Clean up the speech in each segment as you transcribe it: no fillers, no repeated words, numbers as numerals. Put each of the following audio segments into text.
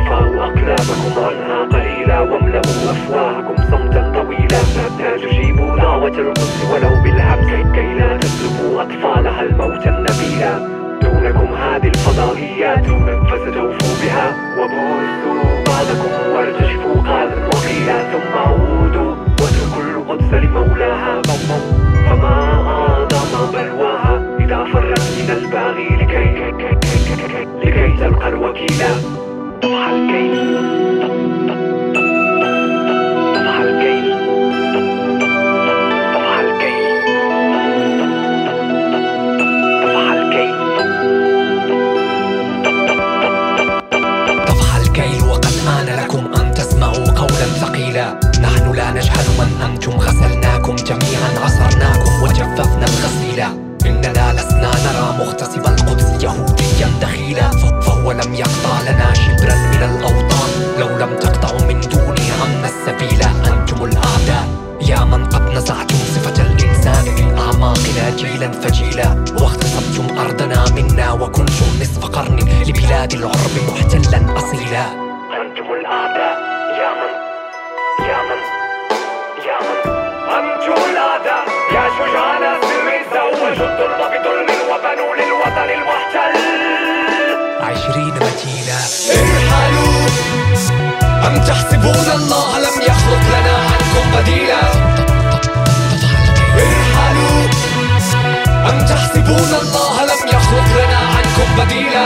ارفعوا أقلامكم عنها قليلا واملأوا أفواهكم صمتا طويلا. لا تجيبوا دعوة القدس ولو بالهمس كي لا تسلبوا أطفالها الموت النبيلا. دونكم هذه الفضائيات فستوفوا بها وبثوا بعضكم وارتجفوا قالا وقيلا. ثم عودوا واتركوا القدس لمولاها فما أعظم بلواها إذا فرت من الباغي لكي تلقى الوكيلا. طفح الكيل طفح الكيل طفح الكيل طفح الكيل طفح الكيل. وقد آن لكم أن تسمعوا قولا ثقيلا. نحن لا نجهل من أنتم، غسلناكم جميعا عصرناكم وجففنا الغسيلا. إننا لسنا نرى مغتصب القدس يهوديا دخيلا. فهو لم يقطع لنا شبرا من الأوطان لو لم تقطعوا من دونه عنا السبيل. أنتم الأعداء يا من قد نزعتم صفة الإنسان من أعماقنا جيلا فجيلا. واغتصبتم أرضنا منا وكنتم نصف قرن لبلاد العرب محتلا أصيلا. أنتم الأعداء يا من أنتم الأعداء يا شجعان السر زوجوا الظلم بظلم وبنوا للوطن المحتل 20 متينا. ارحلوا أم تحسبون الله لم يخلق لنا عنكم بديلا. ارحلوا أم تحسبون الله لم يخلق لنا عنكم بديلا.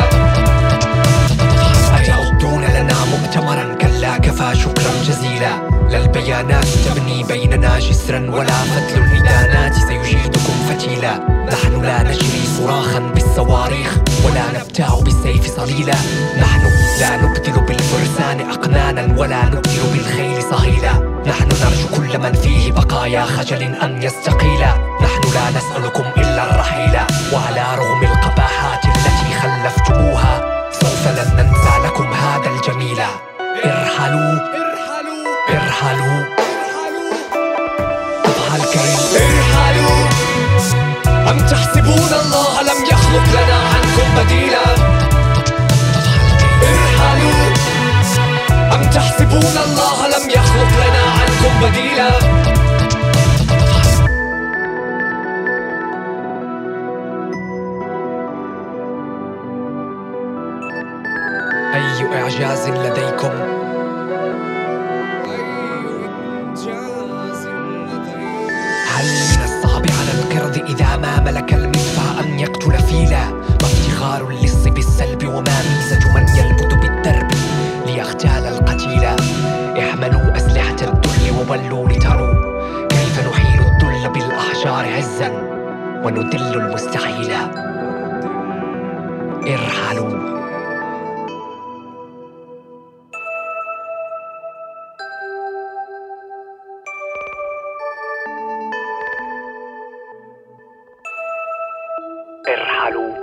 أتعدون لنا مؤتمرا كلا كفى شكرا جزيلا. لا البيانات تبني بيننا جسرا ولا فتل الإدانات سيجيدكم فتيلا. نحن لا نجري صراخا بالصواريخ ولا نبتاع بالسيف صليلا. نحن لا نبدل بالفرسان أقنانا ولا نبدل بالخيل صهيلا. نحن نرجو كل من فيه بقايا خجل أن يستقيلا. نحن لا نسألكم إلا الرحيلا. وعلى رغم القباحات التي خلفتموها سوف لن ننسى لكم هذا الجميلا. ارحلوا ارحلوا طفح الكيل. ارحلوا أم تحسبون الله لم يخلق لنا عنكم بديلا. ارحلوا أم تحسبون الله لم يخلق لنا عنكم بديلا. أي إعجاز لديكم؟ هل من الصعب على القرد إذا ما ملك المدفع أن يقتل فيلا؟ ما افتخار اللص بالسلب وما ميزة من يلبث بالدرب ليغتال القتيلا؟ احملوا أسلحة الذل وولوا لتروا كيف نحيل الذل بالأحجار عزا وندل المستحيلا. ارحلوا ارحلوا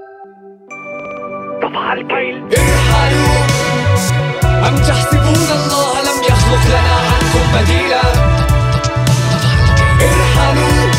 طفح الكيل. ارحلوا أم تحسبون الله لم يخلق لنا عنكم بديلا. ارحلوا